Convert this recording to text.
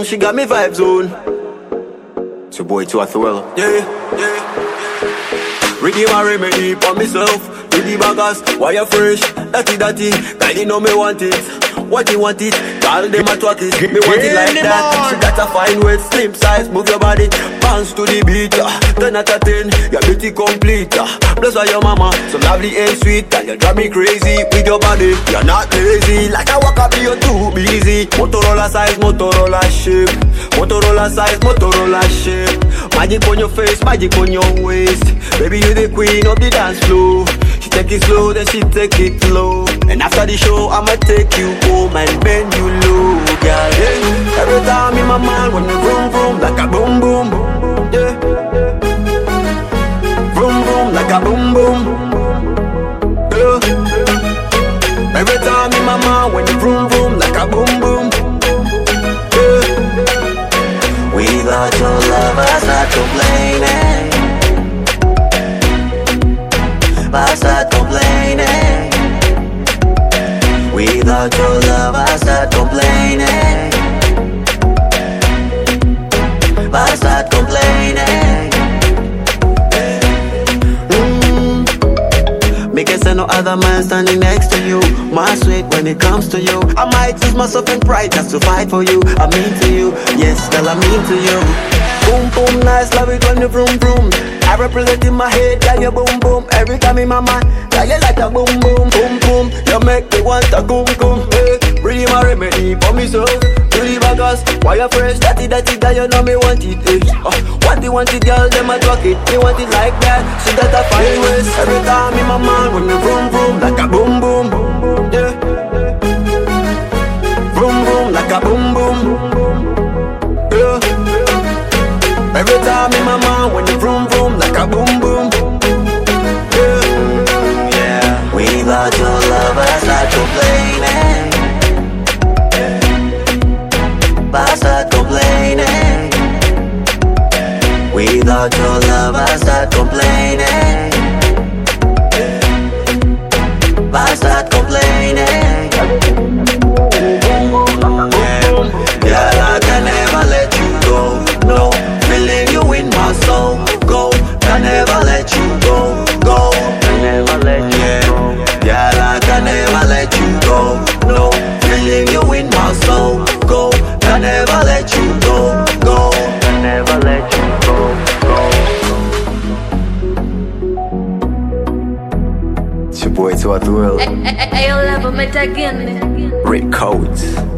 she got me vibes on. It's your boy Tua Thuel. Yeah. Redeem a remedy for myself. To the baggers, why you fresh? Dirty, girl, you know me want it. What you want it? Call them a twat it. Me want it like that. She got a fine weight, slim size, move your body. Bounce to the beat, 10 out of 10. Your beauty complete. Bless her your mama, so lovely and sweet. And you drive me crazy with your body. You're not lazy, like I walk up, you're too busy. Motorola size, Motorola shape. Motorola size, Motorola shape. Magic on your face, magic on your waist. Baby, you the queen of the dance floor. She take it slow, then she take it low. And after the show, I'ma take you home and bend you low, girl. Yeah. Every time in my mind, when you vroom vroom like a boom boom, yeah. Vroom vroom like a boom boom, yeah. Every time in my mind, when you vroom vroom like a boom boom, yeah. Without your love, I start complaining. I start complaining. Without your love, I start complaining. I start complaining. Make it say no other man standing next to you. My sweet when it comes to you. I might lose myself in pride just to fight for you. I mean to you, yes, girl, I mean to you. Boom boom, nice, love it when you vroom vroom. I represent in my head, girl, you boom boom. Every time in my mind, girl, you like a boom boom, boom boom. You make me want a goom goom. Hey, really my remedy for myself. Really baggers, why you fresh? Dirty, girl, you know me want it. Hey. Want it, girl, them a talk it. Me want it like that. She got a fine waist. Every time in my mind, when you vroom vroom like a boom boom, yeah. Vroom vroom like a boom boom, yeah. Every time in my mind, when you vroom vroom like a boom boom, yeah. Without your love, I start complaining. I start complaining. Without your love, I start complaining. I start complaining. Girl, I can never let you go. No, feeling you in my soul. Go, can never let you go. Go, can never let you go. Girl, I can never let you go. No, feeling you in my soul. Go, can never let you go. Go, can never let you go. It's your boy Tua Thuel. Hey, level me again. Red coats.